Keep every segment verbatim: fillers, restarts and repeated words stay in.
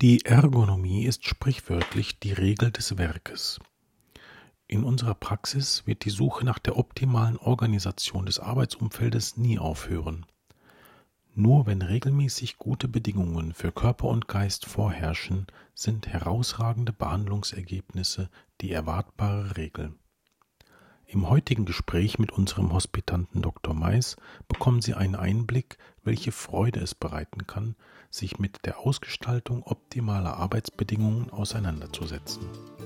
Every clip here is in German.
Die Ergonomie ist sprichwörtlich die Regel des Werkes. In unserer Praxis wird die Suche nach der optimalen Organisation des Arbeitsumfeldes nie aufhören. Nur wenn regelmäßig gute Bedingungen für Körper und Geist vorherrschen, sind herausragende Behandlungsergebnisse die erwartbare Regel. Im heutigen Gespräch mit unserem Hospitanten Doktor Mais bekommen Sie einen Einblick, welche Freude es bereiten kann, sich mit der Ausgestaltung optimaler Arbeitsbedingungen auseinanderzusetzen.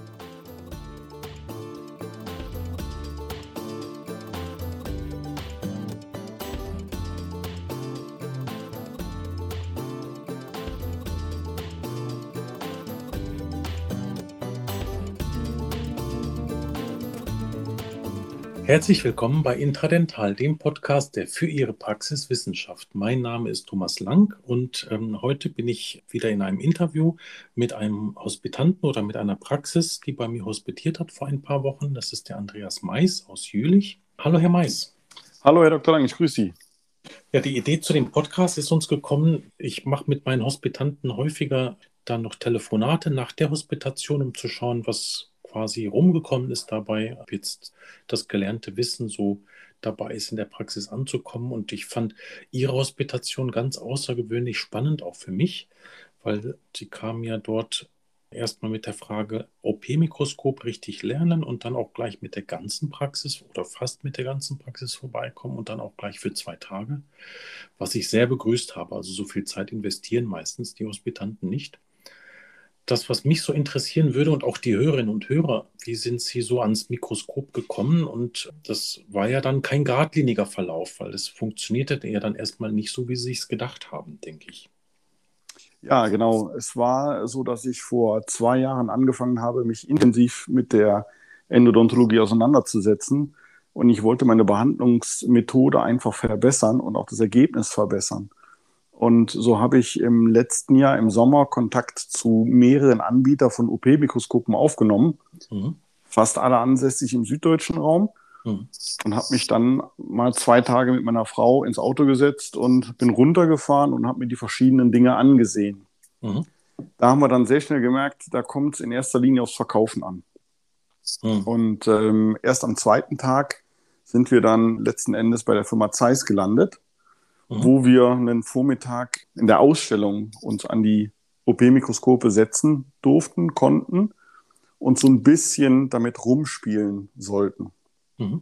Herzlich willkommen bei Intradental, dem Podcast, der für Ihre Praxis Wissenschaft. Mein Name ist Thomas Lang und ähm, heute bin ich wieder in einem Interview mit einem Hospitanten oder mit einer Praxis, die bei mir hospitiert hat vor ein paar Wochen. Das ist der Andreas Mais aus Jülich. Hallo, Herr Mais. Hallo, Herr Doktor Lang, ich grüße Sie. Ja, die Idee zu dem Podcast ist uns gekommen. Ich mache mit meinen Hospitanten häufiger dann noch Telefonate nach der Hospitation, um zu schauen, was quasi rumgekommen ist dabei, ob jetzt das gelernte Wissen so dabei ist, in der Praxis anzukommen. Und ich fand Ihre Hospitation ganz außergewöhnlich spannend, auch für mich, weil Sie kamen ja dort erstmal mit der Frage O P-Mikroskop richtig lernen und dann auch gleich mit der ganzen Praxis oder fast mit der ganzen Praxis vorbeikommen und dann auch gleich für zwei Tage, was ich sehr begrüßt habe. Also so viel Zeit investieren meistens die Hospitanten nicht. Das, was mich so interessieren würde und auch die Hörerinnen und Hörer, wie sind Sie so ans Mikroskop gekommen? Und das war ja dann kein geradliniger Verlauf, weil es funktionierte ja dann erstmal nicht so, wie Sie es gedacht haben, denke ich. Ja, genau. Es war so, dass ich vor zwei Jahren angefangen habe, mich intensiv mit der Endodontologie auseinanderzusetzen. Und ich wollte meine Behandlungsmethode einfach verbessern und auch das Ergebnis verbessern. Und so habe ich im letzten Jahr im Sommer Kontakt zu mehreren Anbietern von O P-Mikroskopen aufgenommen, mhm. fast alle ansässig im süddeutschen Raum, mhm. und habe mich dann mal zwei Tage mit meiner Frau ins Auto gesetzt und bin runtergefahren und habe mir die verschiedenen Dinge angesehen. Mhm. Da haben wir dann sehr schnell gemerkt, da kommt es in erster Linie aufs Verkaufen an. Mhm. Und ähm, erst am zweiten Tag sind wir dann letzten Endes bei der Firma Zeiss gelandet, Mhm. wo wir einen Vormittag in der Ausstellung uns an die O P-Mikroskope setzen durften, konnten und so ein bisschen damit rumspielen sollten. Mhm.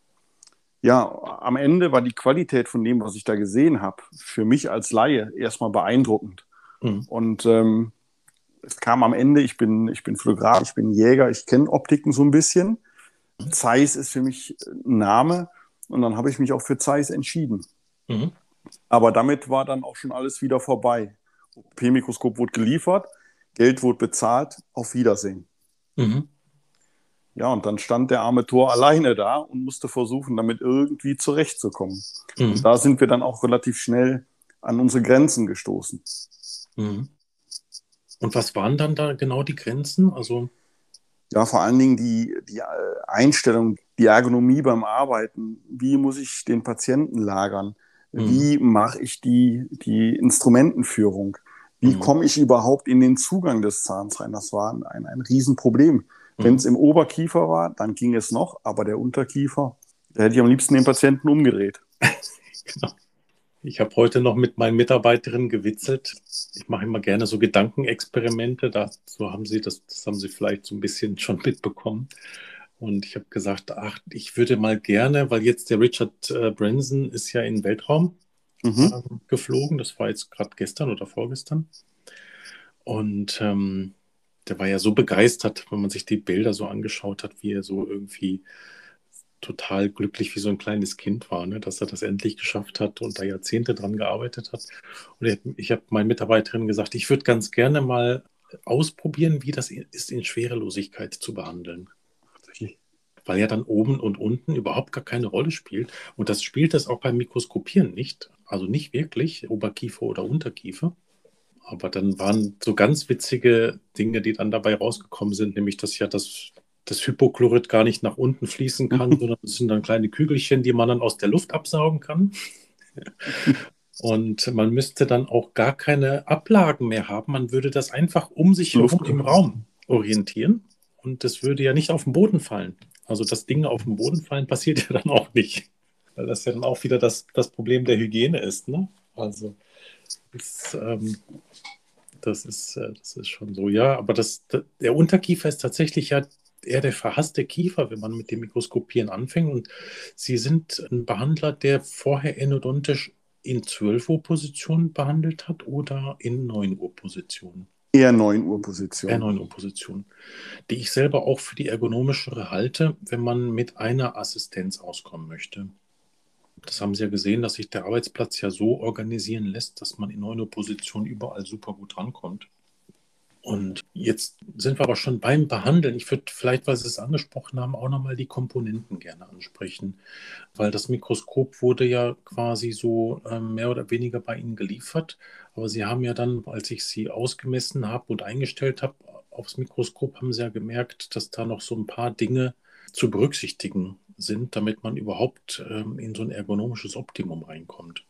Ja, am Ende war die Qualität von dem, was ich da gesehen habe, für mich als Laie erstmal beeindruckend. Mhm. Und ähm, es kam am Ende, ich bin, ich bin Fotograf, ich bin Jäger, ich kenne Optiken so ein bisschen. Mhm. Zeiss ist für mich ein Name und dann habe ich mich auch für Zeiss entschieden. Mhm. Aber damit war dann auch schon alles wieder vorbei. O P-Mikroskop wurde geliefert, Geld wurde bezahlt, auf Wiedersehen. Mhm. Ja, und dann stand der arme Thor alleine da und musste versuchen, damit irgendwie zurechtzukommen. Mhm. Und da sind wir dann auch relativ schnell an unsere Grenzen gestoßen. Mhm. Und was waren dann da genau die Grenzen? Also ja, vor allen Dingen die, die Einstellung, die Ergonomie beim Arbeiten. Wie muss ich den Patienten lagern? Wie mhm. mache ich die, die Instrumentenführung? Wie mhm. komme ich überhaupt in den Zugang des Zahns rein? Das war ein, ein, ein Riesenproblem. Mhm. Wenn es im Oberkiefer war, dann ging es noch, aber der Unterkiefer, da hätte ich am liebsten den Patienten umgedreht. Genau. Ich habe heute noch mit meinen Mitarbeiterinnen gewitzelt. Ich mache immer gerne so Gedankenexperimente. Dazu haben Sie, das, das haben Sie vielleicht so ein bisschen schon mitbekommen. Und ich habe gesagt, ach, ich würde mal gerne, weil jetzt der Richard äh, Branson ist ja in den Weltraum mhm. äh, geflogen. Das war jetzt gerade gestern oder vorgestern. Und ähm, der war ja so begeistert, wenn man sich die Bilder so angeschaut hat, wie er so irgendwie total glücklich wie so ein kleines Kind war, ne, dass er das endlich geschafft hat und da Jahrzehnte dran gearbeitet hat. Und ich habe meinen Mitarbeiterinnen gesagt, ich würde ganz gerne mal ausprobieren, wie das ist, in Schwerelosigkeit zu behandeln. Weil ja dann oben und unten überhaupt gar keine Rolle spielt. Und das spielt das auch beim Mikroskopieren nicht. Also nicht wirklich, Oberkiefer oder Unterkiefer. Aber dann waren so ganz witzige Dinge, die dann dabei rausgekommen sind, nämlich dass ja das, das Hypochlorid gar nicht nach unten fließen kann, sondern es sind dann kleine Kügelchen, die man dann aus der Luft absaugen kann. Und man müsste dann auch gar keine Ablagen mehr haben. Man würde das einfach um sich herum Luft. im Raum orientieren und das würde ja nicht auf den Boden fallen. Also das Dinge auf den Boden fallen passiert ja dann auch nicht, weil das ja dann auch wieder das, das Problem der Hygiene ist. Ne? Also das, ähm, das, ist, äh, das ist schon so, ja. Aber das, das, der Unterkiefer ist tatsächlich ja eher der verhasste Kiefer, wenn man mit dem Mikroskopieren anfängt. Und Sie sind ein Behandler, der vorher endodontisch in zwölf Uhr Position behandelt hat oder in neun Uhr Position? Eher neun Uhr Eher Position. neun Uhr Position, die ich selber auch für die ergonomischere halte, wenn man mit einer Assistenz auskommen möchte. Das haben Sie ja gesehen, dass sich der Arbeitsplatz ja so organisieren lässt, dass man in neun Uhr Position überall super gut rankommt. Und jetzt sind wir aber schon beim Behandeln. Ich würde vielleicht, weil Sie es angesprochen haben, auch nochmal die Komponenten gerne ansprechen, weil das Mikroskop wurde ja quasi so ähm, mehr oder weniger bei Ihnen geliefert. Aber Sie haben ja dann, als ich Sie ausgemessen habe und eingestellt habe, aufs Mikroskop, haben Sie ja gemerkt, dass da noch so ein paar Dinge zu berücksichtigen sind, damit man überhaupt ähm, in so ein ergonomisches Optimum reinkommt.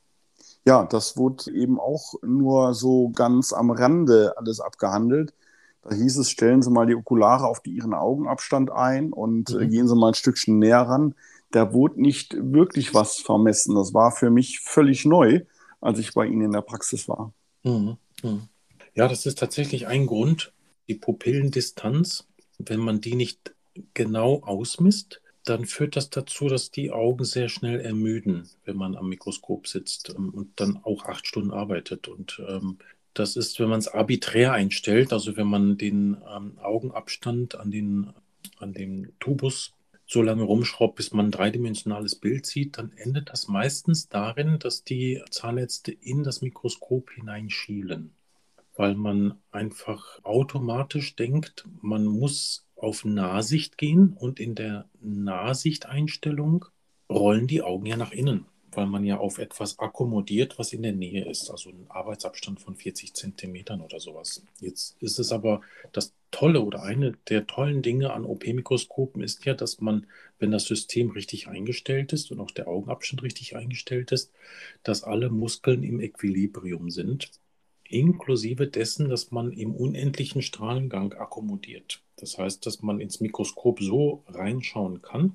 Ja, das wurde eben auch nur so ganz am Rande alles abgehandelt. Da hieß es, stellen Sie mal die Okulare auf die, Ihren Augenabstand ein und äh, Mhm. gehen Sie mal ein Stückchen näher ran. Da wurde nicht wirklich was vermessen. Das war für mich völlig neu, als ich bei Ihnen in der Praxis war. Mhm. Mhm. Ja, das ist tatsächlich ein Grund, die Pupillendistanz. Wenn man die nicht genau ausmisst, dann führt das dazu, dass die Augen sehr schnell ermüden, wenn man am Mikroskop sitzt ähm, und dann auch acht Stunden arbeitet. Und ähm, das ist, wenn man es arbiträr einstellt, also wenn man den ähm, Augenabstand an den, an dem Tubus so lange rumschraubt, bis man ein dreidimensionales Bild sieht, dann endet das meistens darin, dass die Zahnärzte in das Mikroskop hineinschielen, weil man einfach automatisch denkt, man muss auf Nahsicht gehen und in der Nahsichteinstellung rollen die Augen ja nach innen, weil man ja auf etwas akkommodiert, was in der Nähe ist, also ein Arbeitsabstand von vierzig Zentimetern oder sowas. Jetzt ist es aber das Tolle oder eine der tollen Dinge an O P-Mikroskopen ist ja, dass man, wenn das System richtig eingestellt ist und auch der Augenabstand richtig eingestellt ist, dass alle Muskeln im Equilibrium sind, inklusive dessen, dass man im unendlichen Strahlengang akkommodiert. Das heißt, dass man ins Mikroskop so reinschauen kann,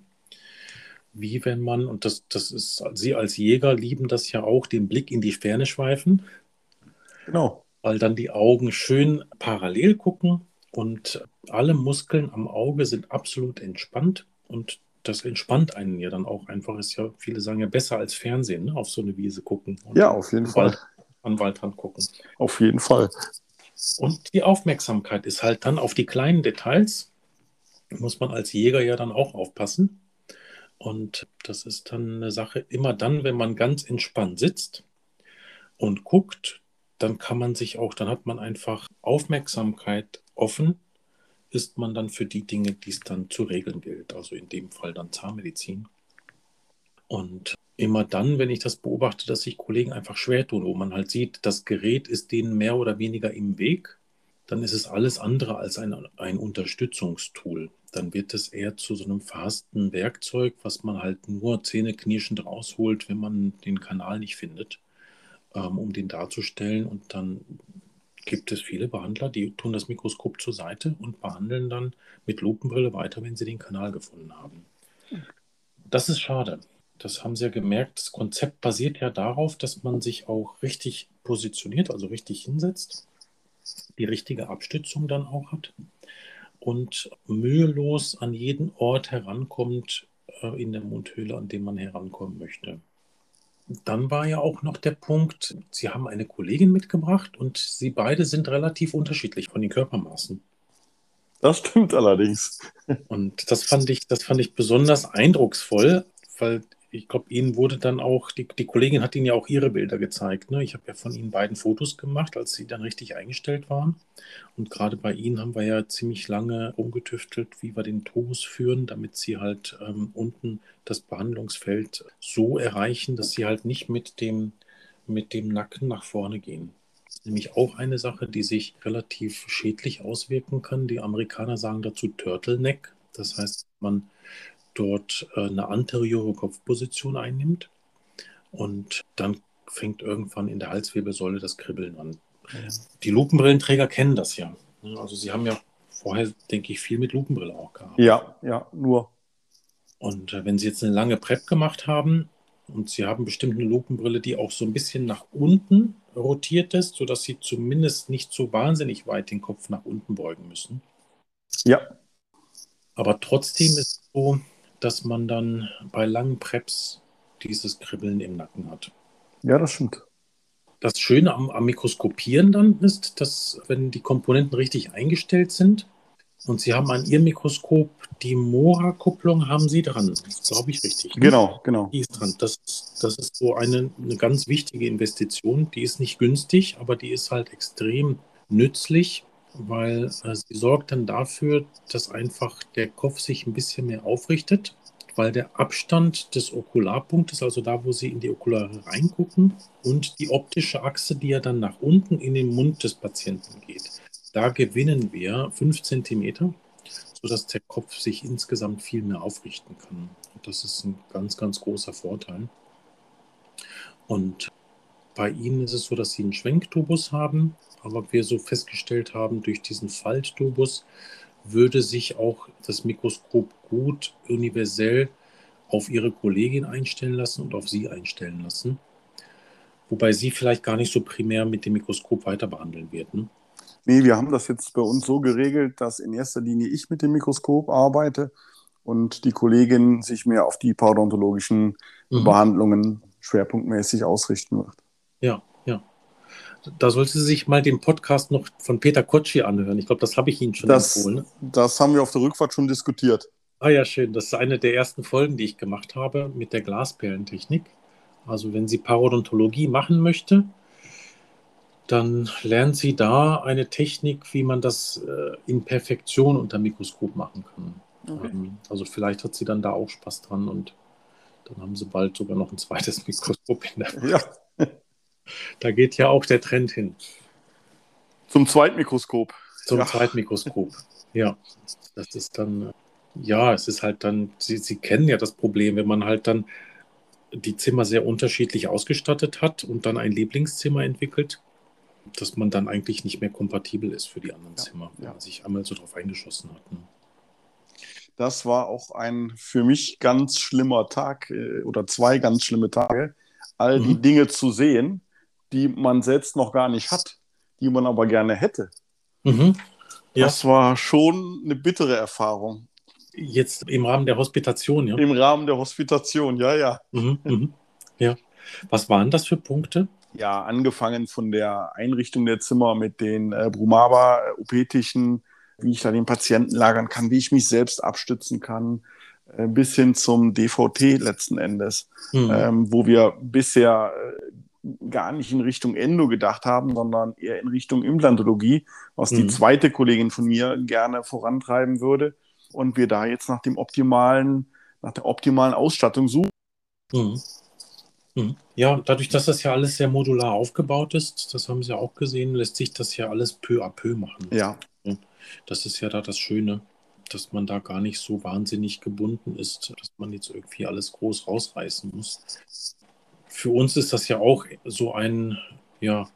wie wenn man, und das, das ist, Sie als Jäger lieben das ja auch, den Blick in die Ferne schweifen, Genau. weil dann die Augen schön parallel gucken und alle Muskeln am Auge sind absolut entspannt und das entspannt einen ja dann auch einfach. Ist ja, viele sagen ja besser als Fernsehen, ne? Auf so eine Wiese gucken und Ja, an auf jeden den Fall. Wald, an den Waldrand gucken. Auf jeden Fall. Und die Aufmerksamkeit ist halt dann auf die kleinen Details, muss man als Jäger ja dann auch aufpassen. Und das ist dann eine Sache, immer dann, wenn man ganz entspannt sitzt und guckt, dann kann man sich auch, dann hat man einfach Aufmerksamkeit offen, ist man dann für die Dinge, die es dann zu regeln gilt, also in dem Fall dann Zahnmedizin. Und immer dann, wenn ich das beobachte, dass sich Kollegen einfach schwer tun, wo man halt sieht, das Gerät ist denen mehr oder weniger im Weg, dann ist es alles andere als ein, ein Unterstützungstool. Dann wird es eher zu so einem verhassten Werkzeug, was man halt nur zähneknirschend rausholt, wenn man den Kanal nicht findet, ähm, um den darzustellen. Und dann gibt es viele Behandler, die tun das Mikroskop zur Seite und behandeln dann mit Lupenbrille weiter, wenn sie den Kanal gefunden haben. Das ist schade. Das haben Sie ja gemerkt. Das Konzept basiert ja darauf, dass man sich auch richtig positioniert, also richtig hinsetzt, die richtige Abstützung dann auch hat und mühelos an jeden Ort herankommt äh, in der Mundhöhle, an dem man herankommen möchte. Dann war ja auch noch der Punkt, Sie haben eine Kollegin mitgebracht und Sie beide sind relativ unterschiedlich von den Körpermaßen. Das stimmt allerdings. Und das fand ich, das fand ich besonders eindrucksvoll, weil ich glaube, Ihnen wurde dann auch, die, die Kollegin hat Ihnen ja auch ihre Bilder gezeigt. Ne? Ich habe ja von Ihnen beiden Fotos gemacht, als Sie dann richtig eingestellt waren. Und gerade bei Ihnen haben wir ja ziemlich lange rumgetüftelt, wie wir den Tobus führen, damit Sie halt ähm, unten das Behandlungsfeld so erreichen, dass Sie halt nicht mit dem, mit dem Nacken nach vorne gehen. Das ist nämlich auch eine Sache, die sich relativ schädlich auswirken kann. Die Amerikaner sagen dazu Turtleneck. Das heißt, man dort äh, eine anteriore Kopfposition einnimmt und dann fängt irgendwann in der Halswirbelsäule das Kribbeln an. Die Lupenbrillenträger kennen das ja. Also sie haben ja vorher, denke ich, viel mit Lupenbrille auch gehabt. Ja, ja, nur. Und äh, wenn Sie jetzt eine lange Prep gemacht haben und Sie haben bestimmt eine Lupenbrille, die auch so ein bisschen nach unten rotiert ist, sodass Sie zumindest nicht so wahnsinnig weit den Kopf nach unten beugen müssen. Ja. Aber trotzdem ist es so, dass man dann bei langen Preps dieses Kribbeln im Nacken hat. Ja, das stimmt. Das Schöne am, am Mikroskopieren dann ist, dass wenn die Komponenten richtig eingestellt sind und Sie haben an Ihrem Mikroskop die Mora-Kupplung, haben Sie dran. Das glaube ich richtig. Ne? Genau, genau. Die ist dran. Das, das ist so eine, eine ganz wichtige Investition. Die ist nicht günstig, aber die ist halt extrem nützlich, weil äh, sie sorgt dann dafür, dass einfach der Kopf sich ein bisschen mehr aufrichtet, weil der Abstand des Okularpunktes, also da, wo Sie in die Okulare reingucken, und die optische Achse, die ja dann nach unten in den Mund des Patienten geht, da gewinnen wir fünf Zentimeter, sodass der Kopf sich insgesamt viel mehr aufrichten kann. Und das ist ein ganz, ganz großer Vorteil. Und bei Ihnen ist es so, dass Sie einen Schwenktubus haben, aber wir so festgestellt haben, durch diesen Falttubus würde sich auch das Mikroskop gut universell auf Ihre Kollegin einstellen lassen und auf Sie einstellen lassen. Wobei Sie vielleicht gar nicht so primär mit dem Mikroskop weiter behandeln werden. Nee, wir haben das jetzt bei uns so geregelt, dass in erster Linie ich mit dem Mikroskop arbeite und die Kollegin sich mehr auf die parodontologischen Mhm. Behandlungen schwerpunktmäßig ausrichten wird. Ja, ja. Da sollte sie sich mal den Podcast noch von Peter Kotschi anhören. Ich glaube, das habe ich Ihnen schon Das, empfohlen. das haben wir auf der Rückfahrt schon diskutiert. Ah ja, schön. Das ist eine der ersten Folgen, die ich gemacht habe mit der Glasperlentechnik. Also wenn sie Parodontologie machen möchte, dann lernt sie da eine Technik, wie man das äh, in Perfektion unter Mikroskop machen kann. Okay. Ähm, also vielleicht hat sie dann da auch Spaß dran und dann haben sie bald sogar noch ein zweites Mikroskop in der Ja. Da geht ja auch der Trend hin. Zum Zweitmikroskop. Zum Ja. Zweitmikroskop. Ja, das ist dann, ja, es ist halt dann, Sie, Sie kennen ja das Problem, wenn man halt dann die Zimmer sehr unterschiedlich ausgestattet hat und dann ein Lieblingszimmer entwickelt, dass man dann eigentlich nicht mehr kompatibel ist für die anderen Ja, Zimmer, wenn ja. man sich einmal so drauf eingeschossen hat. Ne? Das war auch ein für mich ganz schlimmer Tag äh, oder zwei ganz schlimme Tage, all die Mhm. Dinge zu sehen, die man selbst noch gar nicht hat, die man aber gerne hätte. Mhm. Ja, Das war schon eine bittere Erfahrung. jetzt im Rahmen der Hospitation, ja. Im Rahmen der Hospitation, ja, ja. Mhm. Mhm. Ja. Was waren das für Punkte? Ja, angefangen von der Einrichtung der Zimmer mit den äh, Brumaba-O P-Tischen, wie ich da den Patienten lagern kann, wie ich mich selbst abstützen kann, äh, bis hin zum D V T letzten Endes, Mhm. ähm, wo wir bisher äh, gar nicht in Richtung Endo gedacht haben, sondern eher in Richtung Implantologie, was die Mhm. zweite Kollegin von mir gerne vorantreiben würde. Und wir da jetzt nach dem optimalen, nach der optimalen Ausstattung suchen. Mhm. Mhm. Ja, dadurch, dass das ja alles sehr modular aufgebaut ist, das haben Sie auch gesehen, lässt sich das ja alles peu à peu machen. Ja, Ja, das ist ja da das Schöne, dass man da gar nicht so wahnsinnig gebunden ist, dass man jetzt irgendwie alles groß rausreißen muss. Für uns ist das ja auch so ein, ja,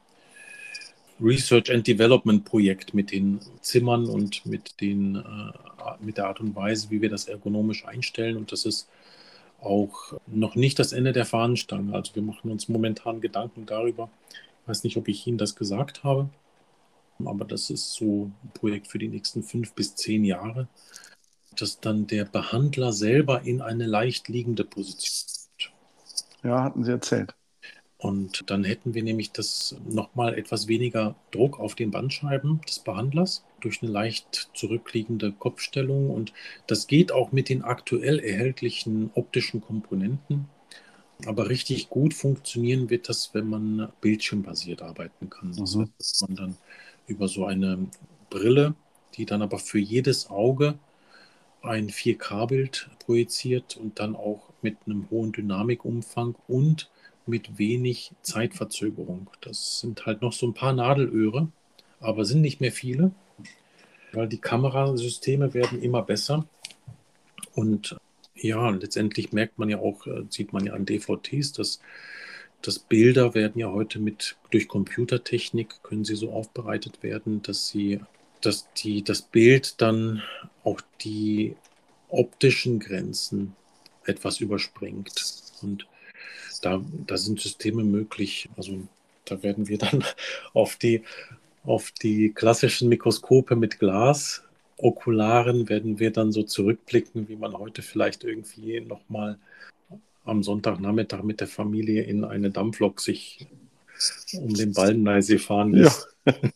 Research and Development Projekt mit den Zimmern und mit den, äh, mit der Art und Weise, wie wir das ergonomisch einstellen. Und das ist auch noch nicht das Ende der Fahnenstange. Also wir machen uns momentan Gedanken darüber. Ich weiß nicht, ob ich Ihnen das gesagt habe, aber das ist so ein Projekt für die nächsten fünf bis zehn Jahre, dass dann der Behandler selber in eine leicht liegende Position kommt. ja, hatten Sie erzählt. Und dann hätten wir nämlich das nochmal etwas weniger Druck auf den Bandscheiben des Behandlers durch eine leicht zurückliegende Kopfstellung. Und das geht auch mit den aktuell erhältlichen optischen Komponenten. Aber richtig gut funktionieren wird das, wenn man bildschirmbasiert arbeiten kann. Das Mhm. heißt, dass man dann über so eine Brille, die dann aber für jedes Auge ein vier K-Bild projiziert und dann auch mit einem hohen Dynamikumfang und mit wenig Zeitverzögerung. Das sind halt noch so ein paar Nadelöhre, aber sind nicht mehr viele, weil die Kamerasysteme werden immer besser. Und ja, letztendlich merkt man ja auch, äh, sieht man ja an D V Ts, dass das Bilder werden ja heute mit durch Computertechnik können sie so aufbereitet werden, dass sie, dass die, das Bild dann auch die optischen Grenzen etwas überspringt. Und da, da sind Systeme möglich. Also da werden wir dann auf die, auf die klassischen Mikroskope mit Glas, Okularen, werden wir dann so zurückblicken, wie man heute vielleicht irgendwie nochmal am Sonntagnachmittag mit der Familie in eine Dampflok sich um den Baldeneysee fahren Ja, lässt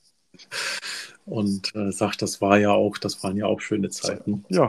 und äh, sagt, das war ja auch, das waren ja auch schöne Zeiten. ja,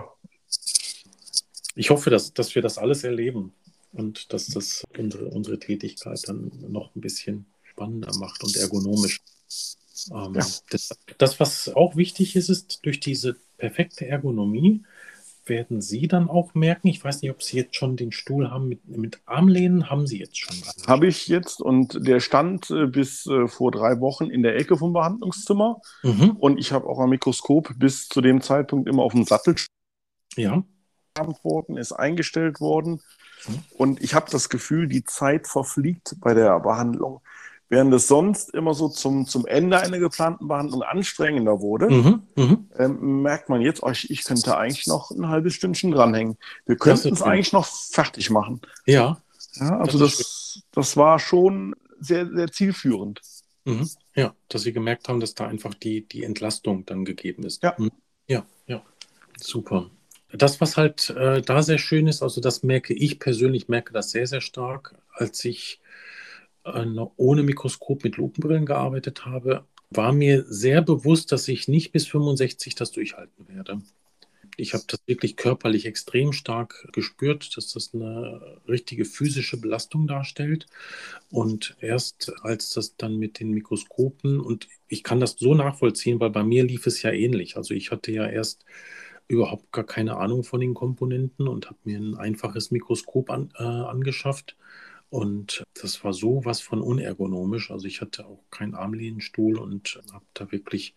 Ich hoffe, dass, dass wir das alles erleben und dass das unsere, unsere Tätigkeit dann noch ein bisschen spannender macht und ergonomisch. Ähm, ja. das, das, was auch wichtig ist, ist durch diese perfekte Ergonomie werden Sie dann auch merken, ich weiß nicht, ob Sie jetzt schon den Stuhl haben mit, mit Armlehnen, haben Sie jetzt schon? Habe ich jetzt und der stand äh, bis äh, vor drei Wochen in der Ecke vom Behandlungszimmer Mhm. und ich habe auch ein Mikroskop bis zu dem Zeitpunkt immer auf dem Sattel Ja. worden, ist eingestellt worden Mhm. und ich habe das Gefühl, die Zeit verfliegt bei der Behandlung. Während es sonst immer so zum, zum Ende einer geplanten Behandlung anstrengender wurde, Mhm. Mhm. ähm, merkt man jetzt, oh, ich, ich könnte eigentlich noch ein halbes Stündchen dranhängen. Wir Das könnten ist es schön. eigentlich noch fertig machen. Ja, Ja, also das ist schön. das, das war schon sehr, sehr zielführend. Mhm. Ja, dass Sie gemerkt haben, dass da einfach die, die Entlastung dann gegeben ist. Ja. Mhm. Ja, ja, super. Das, was halt äh, da sehr schön ist, also das merke ich persönlich, merke das sehr, sehr stark, als ich äh, noch ohne Mikroskop mit Lupenbrillen gearbeitet habe, war mir sehr bewusst, dass ich nicht bis fünfundsechzig das durchhalten werde. Ich habe das wirklich körperlich extrem stark gespürt, dass das eine richtige physische Belastung darstellt. Und erst als das dann mit den Mikroskopen, und ich kann das so nachvollziehen, weil bei mir lief es ja ähnlich. Also ich hatte ja erst überhaupt gar keine Ahnung von den Komponenten und habe mir ein einfaches Mikroskop an, äh, angeschafft. Und das war so was von unergonomisch. Also ich hatte auch keinen Armlehnstuhl und habe da wirklich,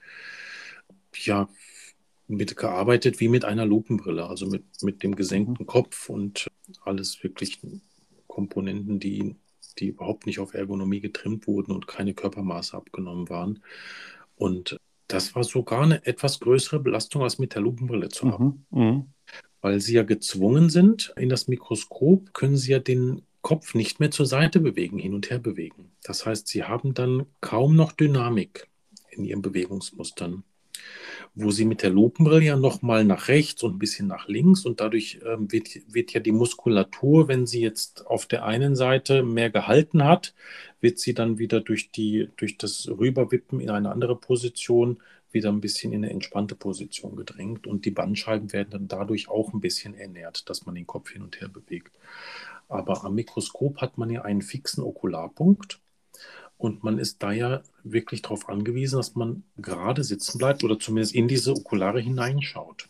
ja, mitgearbeitet wie mit einer Lupenbrille, also mit, mit dem Mhm. gesenkten Kopf und alles wirklich Komponenten, die, die überhaupt nicht auf Ergonomie getrimmt wurden und keine Körpermaße abgenommen waren. Und das war sogar eine etwas größere Belastung, als mit der Lupenbrille zu arbeiten. Mhm. Mhm. Weil sie ja gezwungen sind, in das Mikroskop können sie ja den Kopf nicht mehr zur Seite bewegen, hin und her bewegen. Das heißt, sie haben dann kaum noch Dynamik in ihren Bewegungsmustern, wo sie mit der Lupenbrille ja nochmal nach rechts und ein bisschen nach links und dadurch ähm, wird, wird ja die Muskulatur, wenn sie jetzt auf der einen Seite mehr gehalten hat, wird sie dann wieder durch, die, durch das Rüberwippen in eine andere Position wieder ein bisschen in eine entspannte Position gedrängt und die Bandscheiben werden dann dadurch auch ein bisschen ernährt, dass man den Kopf hin und her bewegt. Aber am Mikroskop hat man ja einen fixen Okularpunkt. Und man ist da ja wirklich darauf angewiesen, dass man gerade sitzen bleibt oder zumindest in diese Okulare hineinschaut.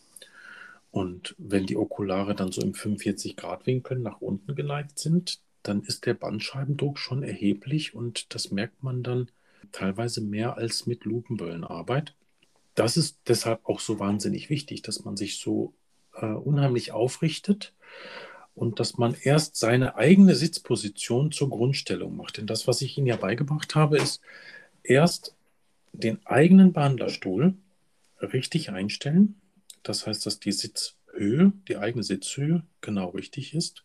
Und wenn die Okulare dann so im fünfundvierzig-Grad-Winkel nach unten geneigt sind, dann ist der Bandscheibendruck schon erheblich und das merkt man dann teilweise mehr als mit Lupenbrillenarbeit. Das ist deshalb auch so wahnsinnig wichtig, dass man sich so äh, unheimlich aufrichtet und dass man erst seine eigene Sitzposition zur Grundstellung macht. Denn das, was ich Ihnen ja beigebracht habe, ist erst den eigenen Behandlerstuhl richtig einstellen. Das heißt, dass die Sitzhöhe, die eigene Sitzhöhe genau richtig ist.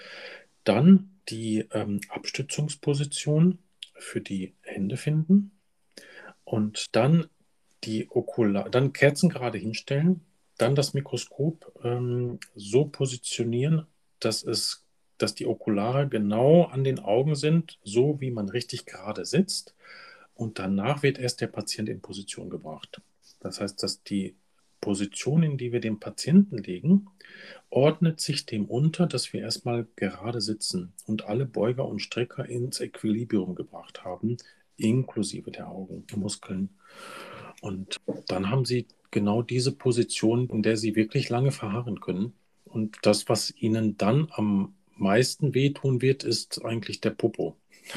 Dann die ähm, Abstützungsposition für die Hände finden und dann die Okular, dann kerzengerade hinstellen, dann das Mikroskop ähm, so positionieren, dass es, dass die Okulare genau an den Augen sind, so wie man richtig gerade sitzt. Und danach wird erst der Patient in Position gebracht. Das heißt, dass die Position, in die wir den Patienten legen, ordnet sich dem unter, dass wir erstmal gerade sitzen und alle Beuger und Strecker ins Equilibrium gebracht haben, inklusive der Augenmuskeln. Und dann haben sie genau diese Position, in der sie wirklich lange verharren können. Und das, was ihnen dann am meisten wehtun wird, ist eigentlich der Popo.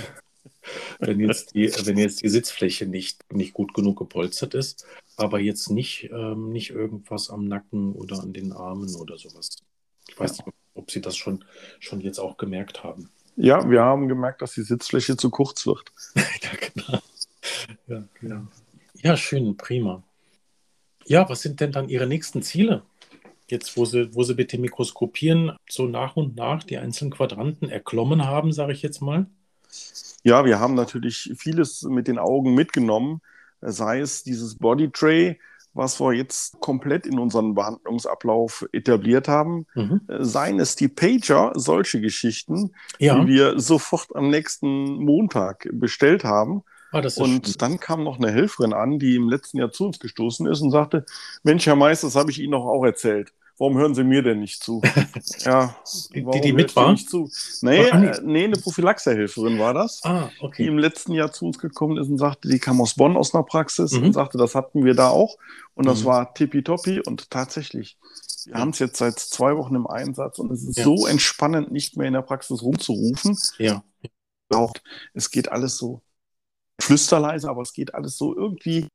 Wenn jetzt die, wenn jetzt die Sitzfläche nicht, nicht gut genug gepolstert ist, aber jetzt nicht, ähm, nicht irgendwas am Nacken oder an den Armen oder sowas. Ich weiß Ja. nicht, ob Sie das schon, schon jetzt auch gemerkt haben. Ja, wir haben gemerkt, dass die Sitzfläche zu kurz wird. Ja, genau. Ja, ja. Ja, schön, prima. Ja, was sind denn dann Ihre nächsten Ziele? Jetzt, wo Sie, wo Sie mit dem Mikroskopieren so nach und nach die einzelnen Quadranten erklommen haben, sage ich jetzt mal. Ja, wir haben natürlich vieles mit den Augen mitgenommen, sei es dieses Body Tray, was wir jetzt komplett in unseren Behandlungsablauf etabliert haben, Mhm. seien es die Pager, solche Geschichten, die Ja, wir sofort am nächsten Montag bestellt haben. ah, das ist schön. Und dann kam noch eine Helferin an, die im letzten Jahr zu uns gestoßen ist und sagte, Mensch, Herr Meister, das habe ich Ihnen doch auch erzählt. Warum hören Sie mir denn nicht zu? Ja, Die, die, die warum höre mit ich dir war? nicht zu? Nee, Oder, ah, nee. äh, nee, eine Prophylaxehelferin war das, Ah, die okay. im letzten Jahr zu uns gekommen ist und sagte, die kam aus Bonn aus einer Praxis und Mhm. sagte, das hatten wir da auch und das Mhm. war tippitoppi und tatsächlich, wir Ja, haben es jetzt seit zwei Wochen im Einsatz und es ist ja, so entspannend, nicht mehr in der Praxis rumzurufen. ja. Es geht alles so flüsterleise, aber es geht alles so irgendwie,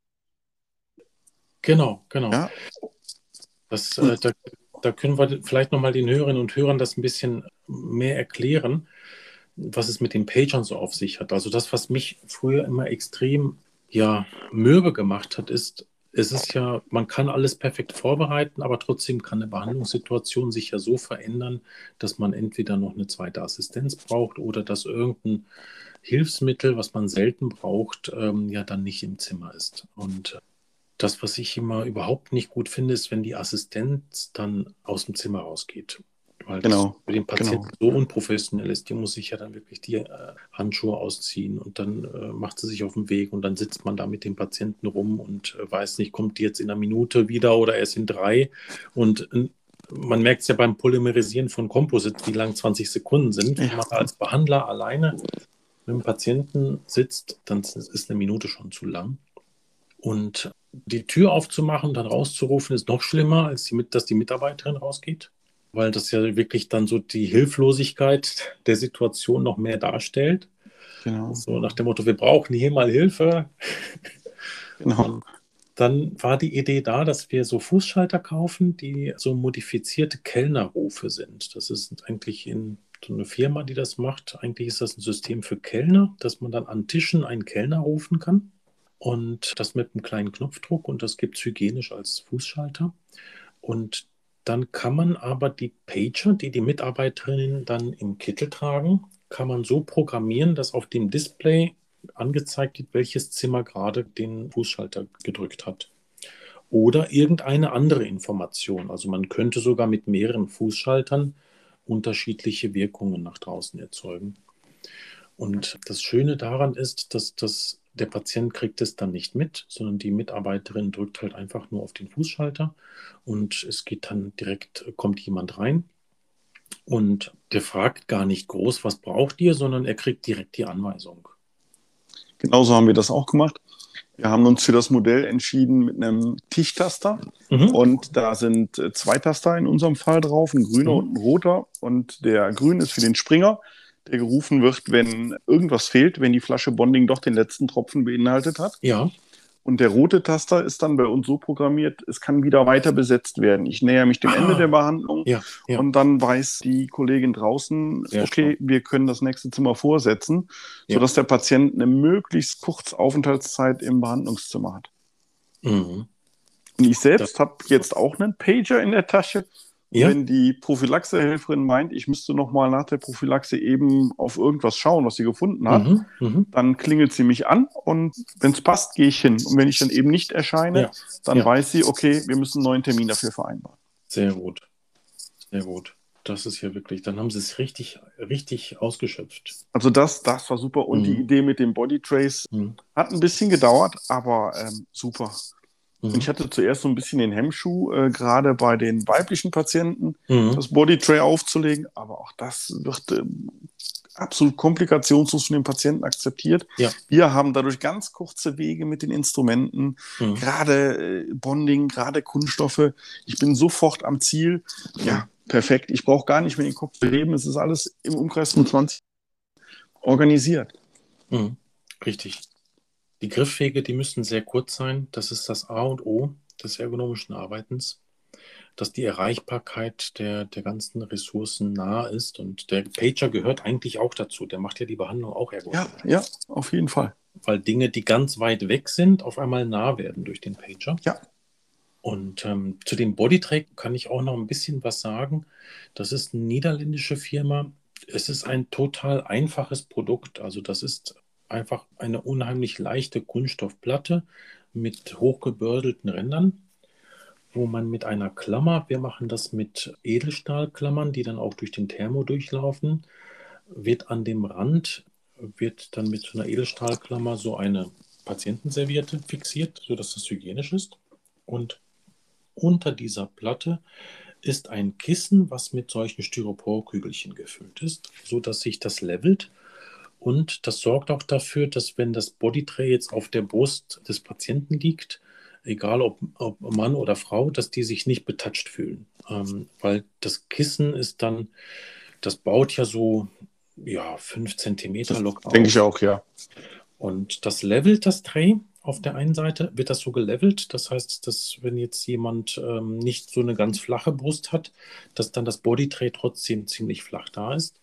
Genau, genau. ja, Das, äh, und da, da können wir vielleicht nochmal den Hörerinnen und Hörern das ein bisschen mehr erklären, was es mit den Pagern so auf sich hat. Also das, was mich früher immer extrem, ja, mürbe gemacht hat, ist, es ist ja, man kann alles perfekt vorbereiten, aber trotzdem kann eine Behandlungssituation sich ja so verändern, dass man entweder noch eine zweite Assistenz braucht oder dass irgendein Hilfsmittel, was man selten braucht, ähm, ja dann nicht im Zimmer ist. Und das, was ich immer überhaupt nicht gut finde, ist, wenn die Assistenz dann aus dem Zimmer rausgeht. Weil das genau, für den genau. Patienten so unprofessionell ist. Die muss sich ja dann wirklich die äh, Handschuhe ausziehen und dann äh, macht sie sich auf den Weg und dann sitzt man da mit dem Patienten rum und äh, weiß nicht, kommt die jetzt in einer Minute wieder oder erst in drei. Und äh, man merkt es ja beim Polymerisieren von Composites, wie lang zwanzig Sekunden sind. Wenn Ja, man als Behandler alleine mit dem Patienten sitzt, dann ist eine Minute schon zu lang. Und die Tür aufzumachen und dann rauszurufen, ist noch schlimmer, als die, dass die Mitarbeiterin rausgeht, weil das ja wirklich dann so die Hilflosigkeit der Situation noch mehr darstellt. genau, So nach dem Motto, wir brauchen hier mal Hilfe. genau. Und dann war die Idee da, dass wir so Fußschalter kaufen, die so modifizierte Kellnerrufe sind. Das ist eigentlich in so eine Firma, die das macht. Eigentlich ist das ein System für Kellner, dass man dann an Tischen einen Kellner rufen kann. Und das mit einem kleinen Knopfdruck und das gibt es hygienisch als Fußschalter. Und dann kann man aber die Pager, die die Mitarbeiterinnen dann im Kittel tragen, kann man so programmieren, dass auf dem Display angezeigt wird, welches Zimmer gerade den Fußschalter gedrückt hat. Oder irgendeine andere Information. Also man könnte sogar mit mehreren Fußschaltern unterschiedliche Wirkungen nach draußen erzeugen. Und das Schöne daran ist, dass das, der Patient kriegt es dann nicht mit, sondern die Mitarbeiterin drückt halt einfach nur auf den Fußschalter und es geht dann direkt, kommt jemand rein und der fragt gar nicht groß, was braucht ihr, sondern er kriegt direkt die Anweisung. Genauso haben wir das auch gemacht. Wir haben uns für das Modell entschieden mit einem Tischtaster. Mhm. Und da sind äh, zwei Taster in unserem Fall drauf, ein grüner Mhm. und ein roter. Und der grüne ist für den Springer, der gerufen wird, wenn irgendwas fehlt, wenn die Flasche Bonding doch den letzten Tropfen beinhaltet hat. Ja, Und der rote Taster ist dann bei uns so programmiert, es kann wieder weiter besetzt werden. Ich näher mich dem Ende der ah, Behandlung ja, ja, und dann weiß die Kollegin draußen, sehr schlau. okay, wir können das nächste Zimmer vorsetzen, Ja. sodass der Patient eine möglichst kurze Aufenthaltszeit im Behandlungszimmer hat. Mhm. Und ich Das, selbst habe jetzt auch einen Pager in der Tasche. Und ja, wenn die Prophylaxehelferin meint, ich müsste noch mal nach der Prophylaxe eben auf irgendwas schauen, was sie gefunden hat, mhm. Mhm. dann klingelt sie mich an und wenn es passt, gehe ich hin. Und wenn ich dann eben nicht erscheine, Ja, dann ja, weiß sie, okay, wir müssen einen neuen Termin dafür vereinbaren. sehr gut, sehr gut. Das ist ja wirklich, dann haben sie es richtig, richtig ausgeschöpft. Also das, das war super. Und die Mhm. Idee mit dem Body Trace Mhm. hat ein bisschen gedauert, aber ähm, super. Und ich Mhm. hatte zuerst so ein bisschen den Hemmschuh, äh, gerade bei den weiblichen Patienten, Mhm. das Bodytray aufzulegen. Aber auch das wird ähm, absolut komplikationslos von den Patienten akzeptiert. Ja. Wir haben dadurch ganz kurze Wege mit den Instrumenten, Mhm. gerade äh, Bonding, gerade Kunststoffe. Ich bin sofort am Ziel. Ja, perfekt. Ich brauche gar nicht mehr den Kopf zu heben. Es ist alles im Umkreis von zwanzig organisiert. Mhm. Richtig. Die Griffwege, die müssen sehr kurz sein. Das ist das A und O des ergonomischen Arbeitens. dass die Erreichbarkeit der, der ganzen Ressourcen nah ist. Und der Pager gehört eigentlich auch dazu. Der macht ja die Behandlung auch Ja, ergonomisch. ja, auf jeden Fall. Weil Dinge, die ganz weit weg sind, auf einmal nah werden durch den Pager. Ja. Und ähm, zu dem Bodytray kann ich auch noch ein bisschen was sagen. Das ist eine niederländische Firma. Es ist ein total einfaches Produkt. Also das ist einfach eine unheimlich leichte Kunststoffplatte mit hochgebürdelten Rändern, wo man mit einer Klammer, wir machen das mit Edelstahlklammern, die dann auch durch den Thermo durchlaufen, wird an dem Rand, wird dann mit so einer Edelstahlklammer so eine Patientenserviette fixiert, sodass das hygienisch ist. Und unter dieser Platte ist ein Kissen, was mit solchen Styroporkügelchen gefüllt ist, sodass sich das levelt. Und das sorgt auch dafür, dass wenn das Bodytray jetzt auf der Brust des Patienten liegt, egal ob, ob Mann oder Frau, dass die sich nicht betatscht fühlen. Ähm, weil das Kissen ist dann, das baut ja so ja, fünf Zentimeter locker Denke ich auf. auch, ja. Und das levelt das Tray. Auf der einen Seite wird das so gelevelt. Das heißt, dass wenn jetzt jemand ähm, nicht so eine ganz flache Brust hat, dass dann das Bodytray trotzdem ziemlich flach da ist.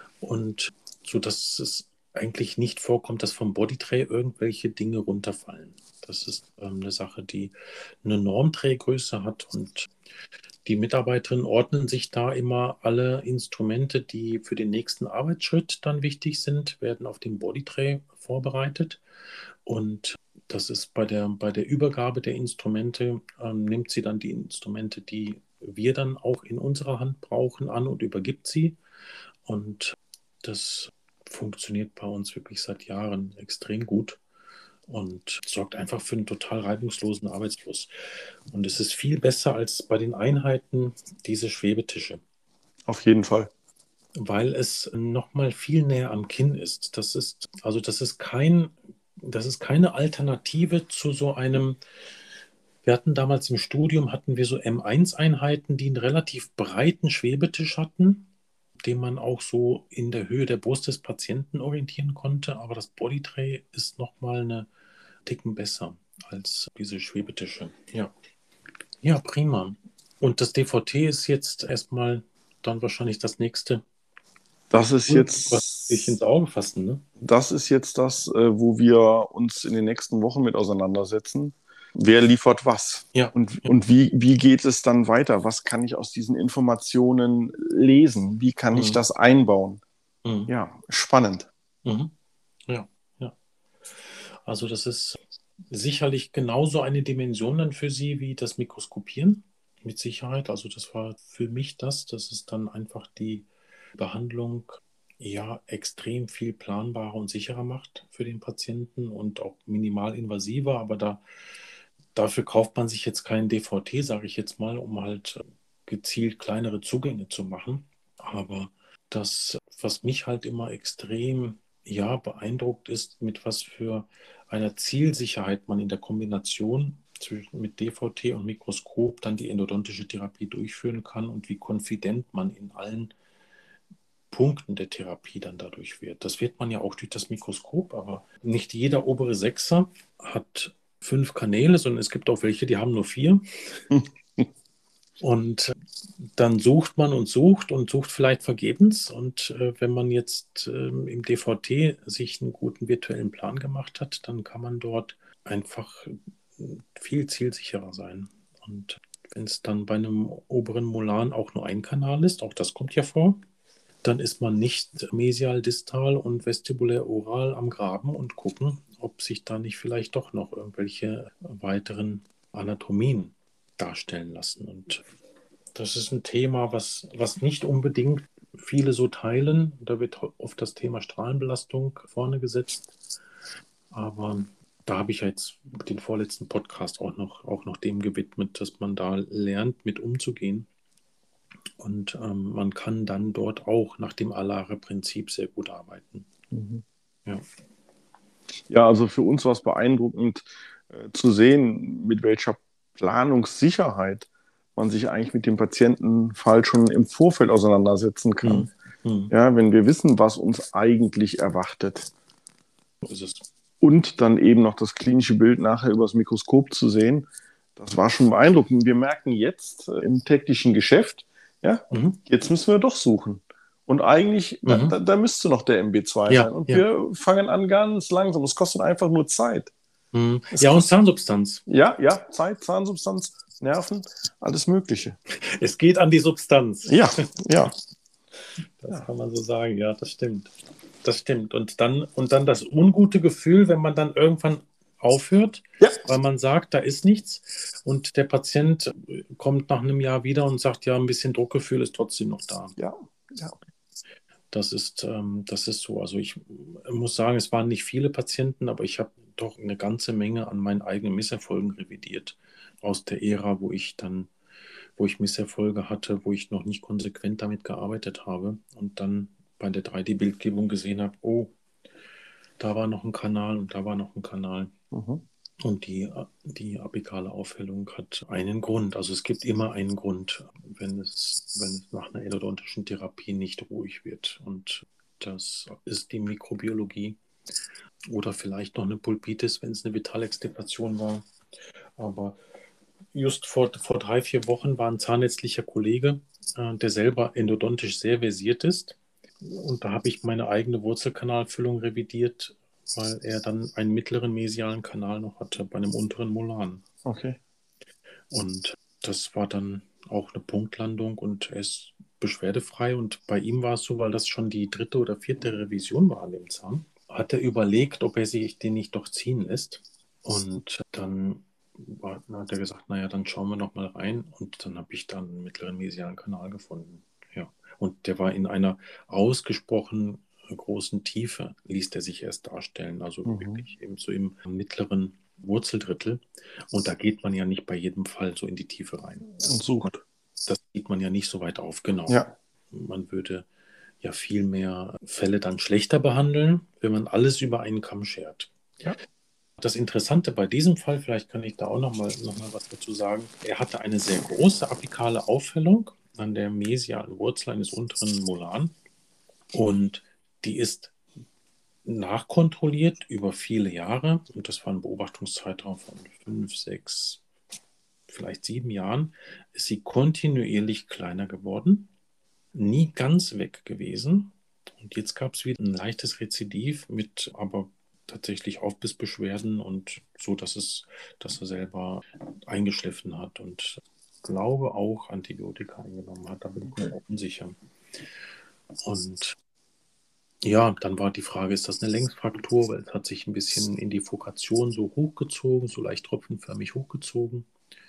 Und so dass es eigentlich nicht vorkommt, dass vom Bodytray irgendwelche Dinge runterfallen. Das ist ähm, eine Sache, die eine Normträgergröße hat und die Mitarbeiterinnen ordnen sich da immer alle Instrumente, die für den nächsten Arbeitsschritt dann wichtig sind, werden auf dem Bodytray vorbereitet. Und das ist bei der, bei der Übergabe der Instrumente, ähm, nimmt sie dann die Instrumente, die wir dann auch in unserer Hand brauchen, an und übergibt sie. Und das funktioniert bei uns wirklich seit Jahren extrem gut und sorgt einfach für einen total reibungslosen Arbeitsfluss. Und es ist viel besser als bei den Einheiten diese Schwebetische, Auf jeden Fall. weil es nochmal viel näher am Kinn ist. Das ist, also das ist kein, das ist keine Alternative zu so einem, wir hatten damals im Studium, hatten wir so M eins Einheiten, die einen relativ breiten Schwebetisch hatten, den man auch so in der Höhe der Brust des Patienten orientieren konnte. Aber das Bodytray ist nochmal eine Ticken besser als diese Schwebetische. Ja. Ja, prima. Und das D V T ist jetzt erstmal dann wahrscheinlich das nächste, Das ist was ich ins jetzt, Auge fassen, ne? das ist jetzt das, äh, wo wir uns in den nächsten Wochen mit auseinandersetzen. Wer liefert was? Ja, Und, ja. und wie, wie geht es dann weiter? Was kann ich aus diesen Informationen lesen? Wie kann ich Mhm. das einbauen? Mhm. Ja, spannend. Mhm. Ja, ja. Also das ist sicherlich genauso eine Dimension dann für Sie wie das Mikroskopieren, mit Sicherheit. Also das war für mich das, dass es dann einfach die Behandlung ja extrem viel planbarer und sicherer macht für den Patienten und auch minimal invasiver. Aber da, dafür kauft man sich jetzt keinen D V T, sage ich jetzt mal, um halt gezielt kleinere Zugänge zu machen. Aber das, was mich halt immer extrem ja, beeindruckt ist, mit was für einer Zielsicherheit man in der Kombination zwischen, mit D V T und Mikroskop dann die endodontische Therapie durchführen kann und wie konfident man in allen Punkten der Therapie dann dadurch wird. Das wird man ja auch durch das Mikroskop, aber nicht jeder obere Sechser hat fünf Kanäle, sondern es gibt auch welche, die haben nur vier. Und dann sucht man und sucht und sucht vielleicht vergebens. Und äh, wenn man jetzt äh, im D V T sich einen guten virtuellen Plan gemacht hat, dann kann man dort einfach viel zielsicherer sein. Und wenn es dann bei einem oberen Molan auch nur ein Kanal ist, auch das kommt ja vor, dann ist man nicht mesial, distal und vestibulär oral am Graben und gucken, ob sich da nicht vielleicht doch noch irgendwelche weiteren Anatomien darstellen lassen. Und das ist ein Thema, was, was nicht unbedingt viele so teilen. Da wird oft das Thema Strahlenbelastung vorne gesetzt. Aber da habe ich ja jetzt den vorletzten Podcast auch noch, auch noch dem gewidmet, dass man da lernt, mit umzugehen. Und ähm, man kann dann dort auch nach dem Alare-Prinzip sehr gut arbeiten. Mhm. Ja. Ja, also für uns war es beeindruckend äh, zu sehen, mit welcher Planungssicherheit man sich eigentlich mit dem Patientenfall schon im Vorfeld auseinandersetzen kann. Hm. Hm. Ja, wenn wir wissen, was uns eigentlich erwartet. So ist es. Und dann eben noch das klinische Bild nachher übers Mikroskop zu sehen, Das war schon beeindruckend. Wir merken jetzt äh, im täglichen Geschäft, ja, Mhm. jetzt müssen wir doch suchen. Und eigentlich, da, Mhm. da, da müsste noch der M B zwei sein. Ja, Und ja. wir fangen an ganz langsam. Es kostet einfach nur Zeit. Mhm. Es Ja, und kostet, Zahnsubstanz. ja, ja, Zeit, Zahnsubstanz, Nerven, alles Mögliche. Es geht an die Substanz. Ja, ja, Das ja. kann man so sagen, ja, das stimmt. Das stimmt. Und dann, und dann das ungute Gefühl, wenn man dann irgendwann aufhört, Ja, weil man sagt, da ist nichts und der Patient kommt nach einem Jahr wieder und sagt, ja, ein bisschen Druckgefühl ist trotzdem noch da. ja, ja. Das ist, ähm, das ist so. Also ich muss sagen, es waren nicht viele Patienten, aber ich habe doch eine ganze Menge an meinen eigenen Misserfolgen revidiert. Aus der Ära, wo ich dann, wo ich Misserfolge hatte, wo ich noch nicht konsequent damit gearbeitet habe und dann bei der drei D-Bildgebung gesehen habe, oh, da war noch ein Kanal und da war noch ein Kanal. Mhm. Und die, die apikale Aufhellung hat einen Grund. Also es gibt immer einen Grund, wenn es, wenn es nach einer endodontischen Therapie nicht ruhig wird. Und das ist die Mikrobiologie oder vielleicht noch eine Pulpitis, wenn es eine Vitalextirpation war. Aber just vor, vor drei, vier Wochen war ein zahnärztlicher Kollege, äh, der selber endodontisch sehr versiert ist. Und da habe ich meine eigene Wurzelkanalfüllung revidiert, weil er dann einen mittleren mesialen Kanal noch hatte bei einem unteren Molaren. Okay. Und das war dann auch eine Punktlandung und er ist beschwerdefrei. Und bei ihm war es so, weil das schon die dritte oder vierte Revision war an dem Zahn, hat er überlegt, ob er sich den nicht doch ziehen lässt. Und dann war, dann hat er gesagt, naja, dann schauen wir noch mal rein. Und dann habe ich dann einen mittleren mesialen Kanal gefunden. Ja. Und der war in einer ausgesprochen großen Tiefe, ließ der sich erst darstellen. Also Mhm. wirklich eben so im mittleren Wurzeldrittel. Und da geht man ja nicht bei jedem Fall so in die Tiefe rein. Und sucht. Das sieht man ja nicht so weit auf, genau. Ja. Man würde ja viel mehr Fälle dann schlechter behandeln, wenn man alles über einen Kamm schert. Ja. Das Interessante bei diesem Fall, vielleicht kann ich da auch noch mal, noch mal was dazu sagen, er hatte eine sehr große apikale Aufhellung an der mesialen Wurzel eines unteren Molaren und die ist nachkontrolliert über viele Jahre und das war ein Beobachtungszeitraum von fünf, sechs, vielleicht sieben Jahren, ist sie kontinuierlich kleiner geworden, nie ganz weg gewesen und jetzt gab es wieder ein leichtes Rezidiv mit aber tatsächlich Aufbissbeschwerden und so, dass es, dass er selber eingeschliffen hat und glaube auch Antibiotika eingenommen hat, da bin ich mir auch unsicher. Und ja, dann war die Frage, ist das eine Längsfraktur, weil es hat sich ein bisschen in die Fokation so hochgezogen, so leicht tropfenförmig hochgezogen.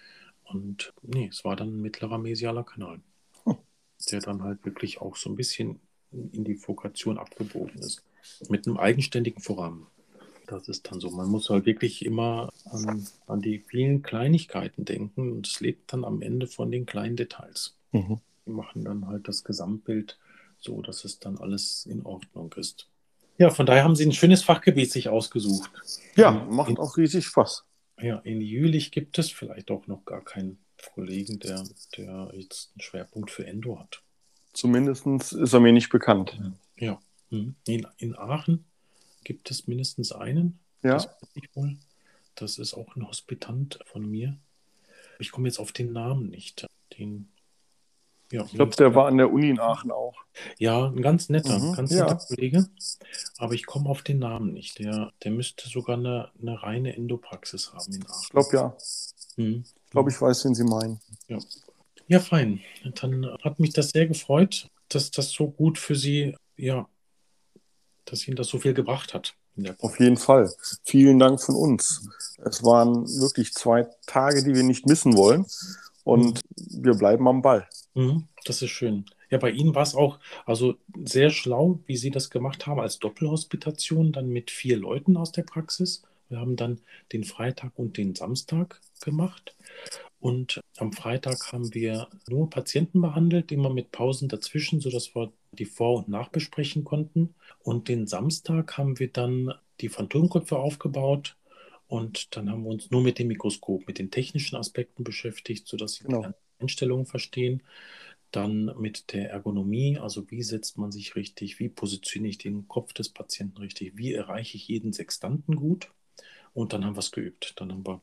Und nee, es war dann ein mittlerer mesialer Kanal, der dann halt wirklich auch so ein bisschen in die Fokation abgebogen ist. Mit einem eigenständigen Vorrahmen. Das ist dann so. Man muss halt wirklich immer an, an die vielen Kleinigkeiten denken und es lebt dann am Ende von den kleinen Details. Mhm. Die machen dann halt das Gesamtbild so, dass es dann alles in Ordnung ist. Ja, von daher haben Sie ein schönes Fachgebiet sich ausgesucht. Ja, macht auch riesig Spaß. Ja, in Jülich gibt es vielleicht auch noch gar keinen Kollegen, der, der jetzt einen Schwerpunkt für Endo hat. Zumindest ist er mir nicht bekannt. Ja, in, in Aachen gibt es mindestens einen. Ja. Das weiß ich wohl. Das ist auch ein Hospitant von mir. Ich komme jetzt auf den Namen nicht. Den, ja, Ich glaube, der war an der Uni in Aachen auch. Ja, ein ganz netter, Mhm, ganz ja. netter Kollege. Aber ich komme auf den Namen nicht. Der, der müsste sogar eine, eine reine Endopraxis haben in Aachen. Ich glaube, ja. Hm. Ich glaube, ich weiß, wen Sie meinen. Ja. Ja, fein. Dann hat mich das sehr gefreut, dass das so gut für Sie, ja, dass Ihnen das so viel gebracht hat. In der Auf jeden Fall. Vielen Dank von uns. Es waren wirklich zwei Tage, die wir nicht missen wollen. Und mhm. wir bleiben am Ball. Mhm, das ist schön. Ja, bei Ihnen war es auch also sehr schlau, wie Sie das gemacht haben als Doppelhospitation, dann mit vier Leuten aus der Praxis. Wir haben dann den Freitag und den Samstag gemacht. Und am Freitag haben wir nur Patienten behandelt, immer mit Pausen dazwischen, sodass wir die Vor- und Nachbesprechen konnten. Und den Samstag haben wir dann die Phantomköpfe aufgebaut. Und dann haben wir uns nur mit dem Mikroskop, mit den technischen Aspekten beschäftigt, sodass Sie Genau. die Einstellungen verstehen. Dann mit der Ergonomie, also wie setzt man sich richtig, wie positioniere ich den Kopf des Patienten richtig, wie erreiche ich jeden Sextanten gut. Und dann haben wir es geübt. Dann haben wir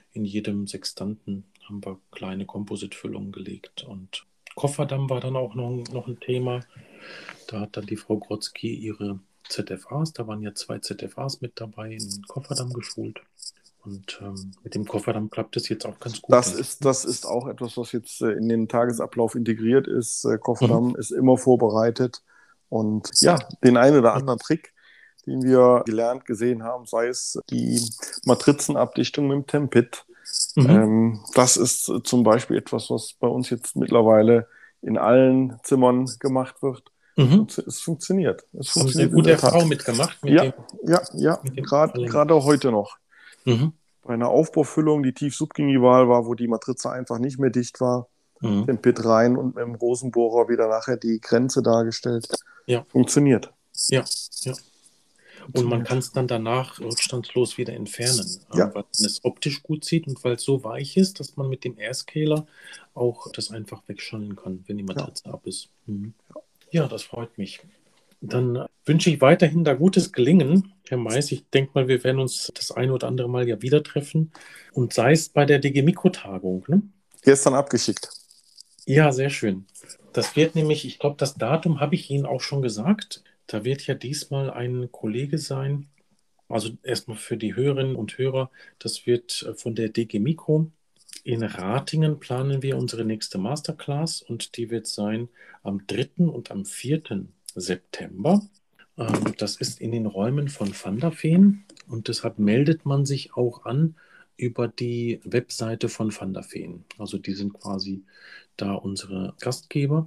in jedem Sextanten haben wir kleine Kompositfüllungen gelegt. Und Kofferdamm war dann auch noch, noch ein Thema. Da hat dann die Frau Grotzky ihre Z F As, da waren ja zwei Z F As mit dabei, in Kofferdamm geschult. Und ähm, mit dem Kofferdamm klappt es jetzt auch ganz gut. Das ist, das ist auch etwas, was jetzt äh, in den Tagesablauf integriert ist. Äh, Kofferdamm Mhm. ist immer vorbereitet. Und ja, den einen oder anderen Trick, den wir gelernt gesehen haben, sei es die Matrizenabdichtung mit dem Tempit. Mhm. Ähm, das ist äh, zum Beispiel etwas, was bei uns jetzt mittlerweile in allen Zimmern gemacht wird. Mhm. Und es funktioniert. Es Haben Sie eine funktioniert in gute der Tat. Erfahrung mitgemacht mit Ja, dem, ja, ja, mit dem gerade Verlängern? gerade heute noch. Mhm. Bei einer Aufbaufüllung, die tief-subgingival war, wo die Matrize einfach nicht mehr dicht war, Mhm. den Pit rein und mit dem Rosenbohrer wieder nachher die Grenze dargestellt. Ja, Funktioniert. ja, ja. Und man Funktioniert. kann es dann danach rückstandslos wieder entfernen, Ja, ähm, weil man es optisch gut sieht und weil es so weich ist, dass man mit dem Airscaler auch das einfach wegschallen kann, wenn die ja. Matrize ab ist. Mhm. Ja, das freut mich. Dann äh, wünsche ich weiterhin da gutes Gelingen, Herr Mais. Ich denke mal, wir werden uns das eine oder andere Mal ja wieder treffen. Und sei es bei der D G-Mikro-Tagung, ne? Gestern abgeschickt. Ja, sehr schön. Das wird nämlich, ich glaube, das Datum habe ich Ihnen auch schon gesagt. Da wird ja diesmal ein Kollege sein. Also erstmal für die Hörerinnen und Hörer, das wird äh, von der D G Mikro. In Ratingen planen wir unsere nächste Masterclass und die wird sein am dritten und am vierten September. Ähm, Das ist in den Räumen von Van der Veen und deshalb meldet man sich auch an über die Webseite von Van der Veen. Also die sind quasi da unsere Gastgeber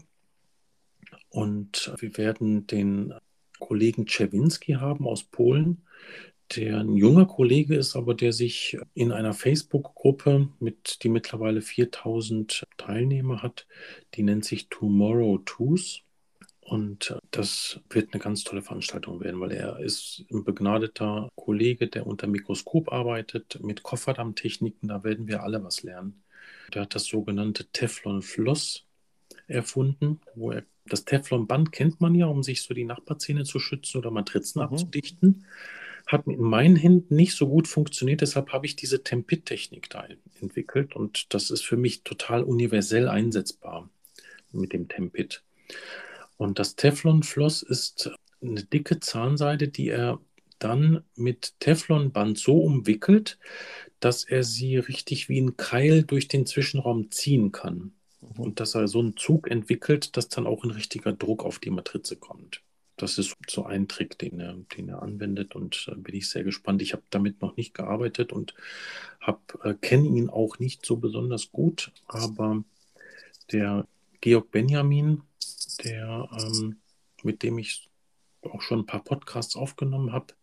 und wir werden den Kollegen Czerwinski haben aus Polen, der ein junger Kollege ist, aber der sich in einer Facebook-Gruppe, mit, die mittlerweile viertausend Teilnehmer hat, die nennt sich Tomorrow Twos. Und das wird eine ganz tolle Veranstaltung werden, weil er ist ein begnadeter Kollege, der unter Mikroskop arbeitet, mit Kofferdammtechniken, da werden wir alle was lernen. Der hat das sogenannte Teflon-Floss erfunden, wo er das Teflonband kennt man ja, um sich so die Nachbarzähne zu schützen oder Matrizen Mhm. abzudichten. Hat in meinen Händen nicht so gut funktioniert, deshalb habe ich diese Tempit-Technik da entwickelt und das ist für mich total universell einsetzbar mit dem Tempit. Und das Teflonfloss ist eine dicke Zahnseide, die er dann mit Teflonband so umwickelt, dass er sie richtig wie ein Keil durch den Zwischenraum ziehen kann. Mhm. Und dass er so einen Zug entwickelt, dass dann auch ein richtiger Druck auf die Matrize kommt. Das ist so ein Trick, den er, den er anwendet und äh, bin ich sehr gespannt. Ich habe damit noch nicht gearbeitet und äh, kenne ihn auch nicht so besonders gut, aber der Georg Benjamin, der, ähm, mit dem ich auch schon ein paar Podcasts aufgenommen habe,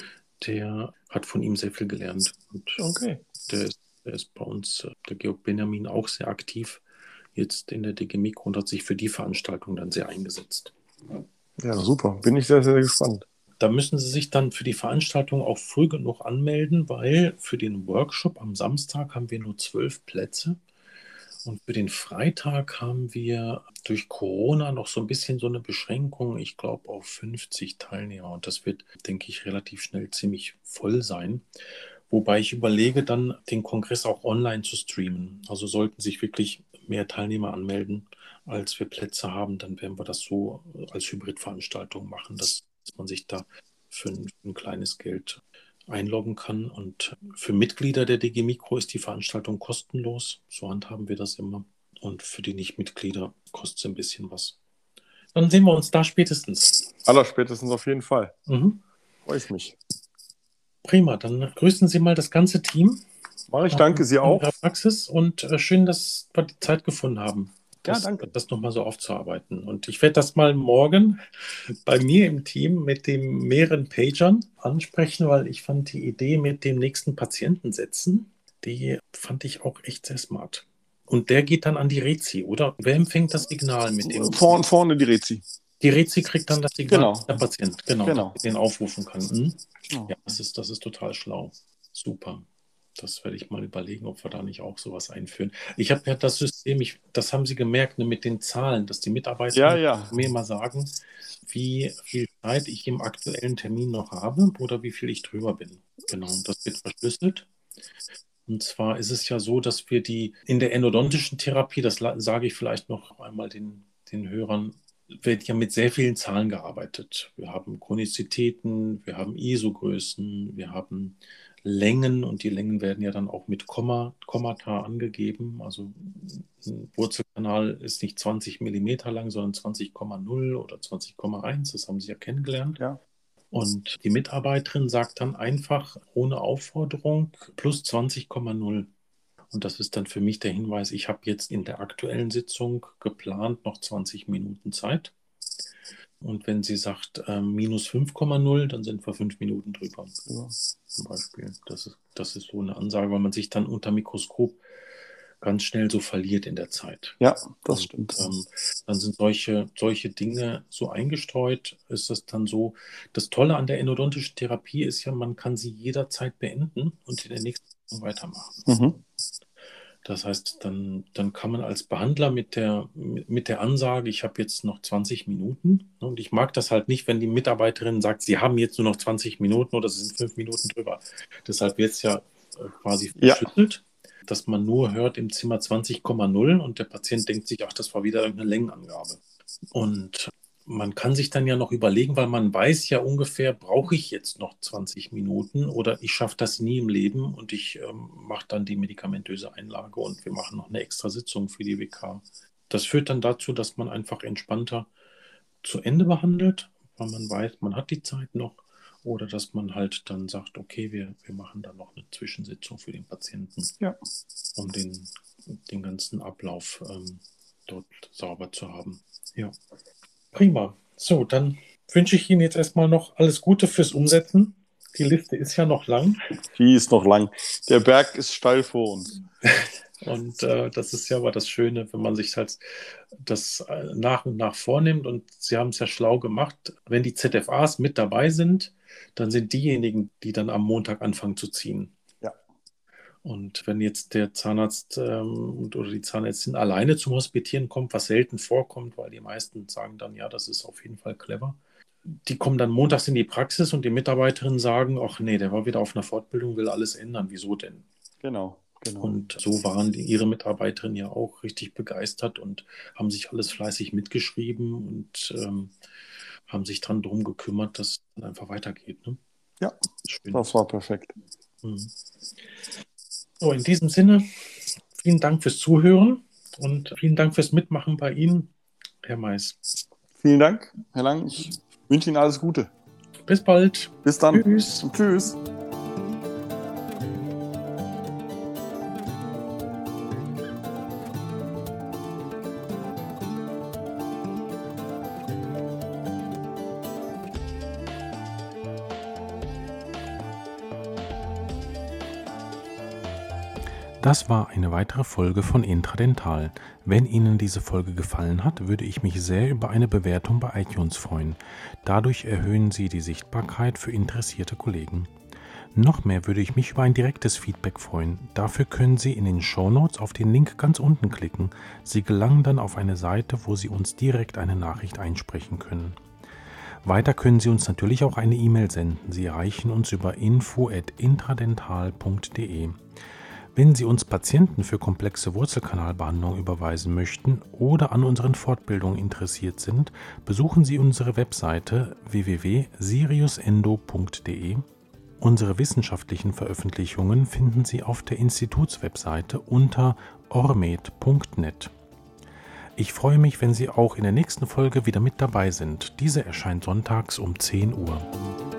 der hat von ihm sehr viel gelernt. Und Okay. der ist, der ist bei uns, äh, der Georg Benjamin, auch sehr aktiv jetzt in der D G Mikro und hat sich für die Veranstaltung dann sehr eingesetzt. Ja, super. Bin ich sehr, sehr gespannt. Da müssen Sie sich dann für die Veranstaltung auch früh genug anmelden, weil für den Workshop am Samstag haben wir nur zwölf Plätze. Und für den Freitag haben wir durch Corona noch so ein bisschen so eine Beschränkung, ich glaube, auf fünfzig Teilnehmer. Und das wird, denke ich, relativ schnell ziemlich voll sein. Wobei ich überlege, dann den Kongress auch online zu streamen. Also sollten sich wirklich mehr Teilnehmer anmelden, als wir Plätze haben, dann werden wir das so als Hybridveranstaltung machen, dass man sich da für ein, für ein kleines Geld einloggen kann. Und für Mitglieder der D G Mikro ist die Veranstaltung kostenlos. So handhaben wir das immer. Und für die Nichtmitglieder kostet es ein bisschen was. Dann sehen wir uns da spätestens. Allerspätestens auf jeden Fall. Mhm. Freue ich mich. Prima, dann grüßen Sie mal das ganze Team Mache ich, danke Sie in auch. Ihrer Praxis und äh, schön, dass wir die Zeit gefunden haben, Ja, das, danke. das nochmal so aufzuarbeiten. Und ich werde das mal morgen bei mir im Team mit den mehreren Pagern ansprechen, weil ich fand die Idee mit dem nächsten Patienten setzen, die fand ich auch echt sehr smart. Und der geht dann an die Rezi, oder? Wer empfängt das Signal mit dem? Vorn, vorne die Rezi. Die Rezi kriegt dann das Signal Genau. der Patient, genau, dass Genau. sie den aufrufen kann. Hm? Genau. Ja, das ist, das ist total schlau. Super. Das werde ich mal überlegen, ob wir da nicht auch sowas einführen. Ich habe ja das System, ich, das haben Sie gemerkt, ne, mit den Zahlen, dass die Ja, Mitarbeiter ja. mir mal sagen, wie viel Zeit ich im aktuellen Termin noch habe oder wie viel ich drüber bin. Genau, und das wird verschlüsselt. Und zwar ist es ja so, dass wir die in der endodontischen Therapie, das la- sage ich vielleicht noch einmal den, den Hörern, wird ja mit sehr vielen Zahlen gearbeitet. Wir haben Chronizitäten, wir haben I S O-Größen, wir haben Längen und die Längen werden ja dann auch mit Komma, Kommata angegeben. Also ein Wurzelkanal ist nicht zwanzig Millimeter lang, sondern zwanzig Komma null oder zwanzig Komma eins. Das haben Sie ja kennengelernt. Ja. Und die Mitarbeiterin sagt dann einfach ohne Aufforderung plus zwanzig Komma null. Und das ist dann für mich der Hinweis, ich habe jetzt in der aktuellen Sitzung geplant noch zwanzig Minuten Zeit. Und wenn sie sagt ähm, minus fünf Komma null, dann sind wir fünf Minuten drüber. Ja, zum Beispiel. Das ist, das ist so eine Ansage, weil man sich dann unter Mikroskop ganz schnell so verliert in der Zeit. Ja, das Und, stimmt. Ähm, dann sind solche, solche Dinge so eingestreut, ist das dann so. Das Tolle an der endodontischen Therapie ist ja, man kann sie jederzeit beenden und in der nächsten Sitzung weitermachen. Mhm. Das heißt, dann, dann kann man als Behandler mit der, mit der Ansage, ich habe jetzt noch zwanzig Minuten, und ich mag das halt nicht, wenn die Mitarbeiterin sagt, sie haben jetzt nur noch zwanzig Minuten oder sie sind fünf Minuten drüber. Deshalb wird es ja quasi Ja. verschlüsselt, dass man nur hört im Zimmer zwanzig Komma null und der Patient denkt sich, ach, das war wieder irgendeine Längenangabe. Und man kann sich dann ja noch überlegen, weil man weiß ja ungefähr, brauche ich jetzt noch zwanzig Minuten oder ich schaffe das nie im Leben und ich ähm, mache dann die medikamentöse Einlage und wir machen noch eine extra Sitzung für die W K. Das führt dann dazu, dass man einfach entspannter zu Ende behandelt, weil man weiß, man hat die Zeit noch, oder dass man halt dann sagt, okay, wir, wir machen dann noch eine Zwischensitzung für den Patienten, Ja. um den, den ganzen Ablauf ähm, dort sauber zu haben. Ja. Prima. So, dann wünsche ich Ihnen jetzt erstmal noch alles Gute fürs Umsetzen. Die Liste ist ja noch lang. Die ist noch lang. Der Berg ist steil vor uns. Und äh, das ist ja aber das Schöne, wenn man sich halt das äh, nach und nach vornimmt. Und Sie haben es ja schlau gemacht. Wenn die Z F As mit dabei sind, dann sind diejenigen, die dann am Montag anfangen zu ziehen. Ja. Und wenn jetzt der Zahnarzt ähm, oder die Zahnärztin alleine zum Hospitieren kommt, was selten vorkommt, weil die meisten sagen dann, ja, das ist auf jeden Fall clever. Die kommen dann montags in die Praxis und die Mitarbeiterinnen sagen, ach nee, der war wieder auf einer Fortbildung, will alles ändern. Wieso denn? Genau. Genau. Und so waren die, ihre Mitarbeiterinnen ja auch richtig begeistert und haben sich alles fleißig mitgeschrieben und ähm, haben sich dann darum gekümmert, dass es dann einfach weitergeht. Ne? Ja, Schön. Das war perfekt. Mhm. So, in diesem Sinne, vielen Dank fürs Zuhören und vielen Dank fürs Mitmachen bei Ihnen, Herr Mais. Vielen Dank, Herr Lang. Ich wünsche Ihnen alles Gute. Bis bald. Bis dann. Tschüss. Tschüss. Das war eine weitere Folge von Intradental. Wenn Ihnen diese Folge gefallen hat, würde ich mich sehr über eine Bewertung bei iTunes freuen. Dadurch erhöhen Sie die Sichtbarkeit für interessierte Kollegen. Noch mehr würde ich mich über ein direktes Feedback freuen. Dafür können Sie in den Shownotes auf den Link ganz unten klicken. Sie gelangen dann auf eine Seite, wo Sie uns direkt eine Nachricht einsprechen können. Weiter können Sie uns natürlich auch eine E-Mail senden. Sie erreichen uns über info at intradental punkt de. Wenn Sie uns Patienten für komplexe Wurzelkanalbehandlung überweisen möchten oder an unseren Fortbildungen interessiert sind, besuchen Sie unsere Webseite w w w punkt siriusendo punkt de. Unsere wissenschaftlichen Veröffentlichungen finden Sie auf der Institutswebseite unter ormed punkt net. Ich freue mich, wenn Sie auch in der nächsten Folge wieder mit dabei sind. Diese erscheint sonntags um zehn Uhr.